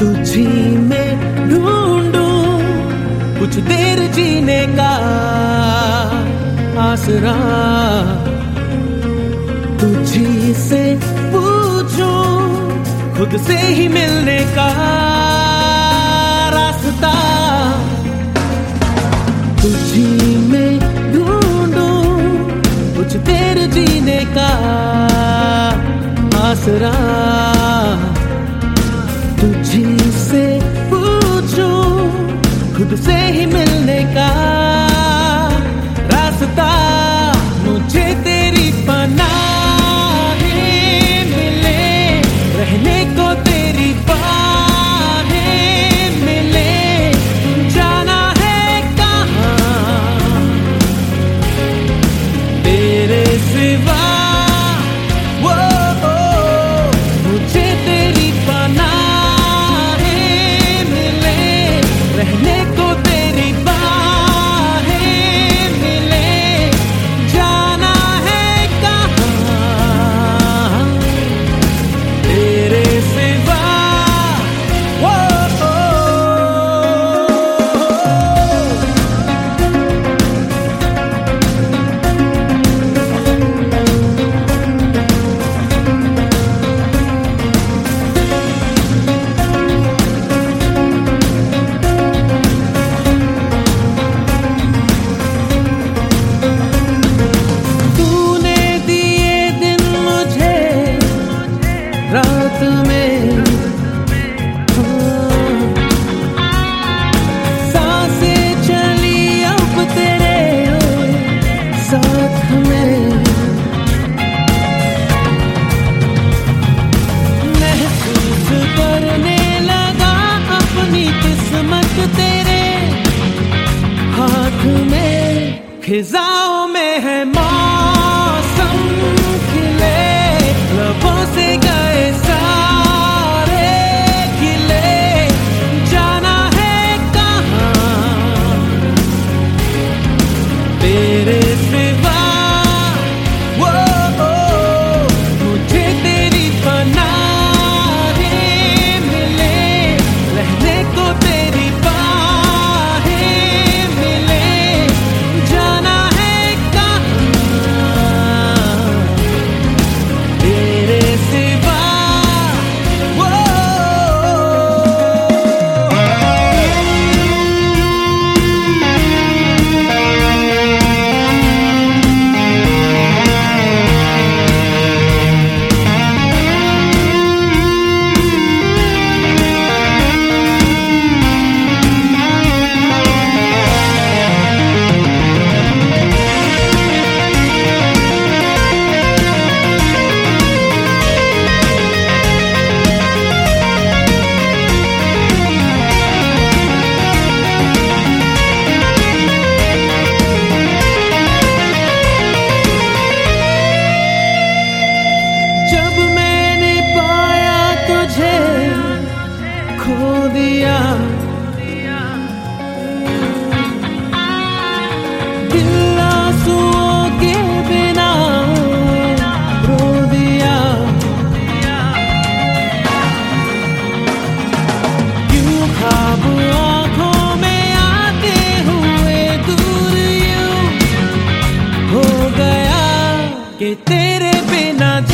तुझी में ढूंढूं कुछ देर जीने का आसरा, तुझी से पूछूं खुद से ही मिलने का रास्ता। तुझी में ढूंढूं कुछ देर जीने का आसरा, तुझी से पूछूं खुद से ही मिलने का रास्ता। मुझे तेरी पनाहें मिले, रहने को तेरी बाहें मिले, जाना है कहाँ तेरे सिवा। मुझे तेरी पनाहें मिले, रहने को तेरी बाहें मिले, जाना है कहाँ तेरे सिवा। रात में सांसें चली अब तेरे साथ में, महसूस करने लगा अपनी किस्मत तेरे हाथ में। खिजाओं में है मौसम खिले, लबों से गए सारे खिले, जाना है कहाँ तेरे सिवा। मुझे तेरी पनाहें मिले, रहने को तेरी बाहें मिले, जाना है कहाँ तेरे सिवा। जब मैंने पाया तुझे खो दिया, दिल आंसुओं के बिना रो दिया। क्यों ख्वाब आँखों में आते हुए दूर यूं हो गया कि तेरे बिना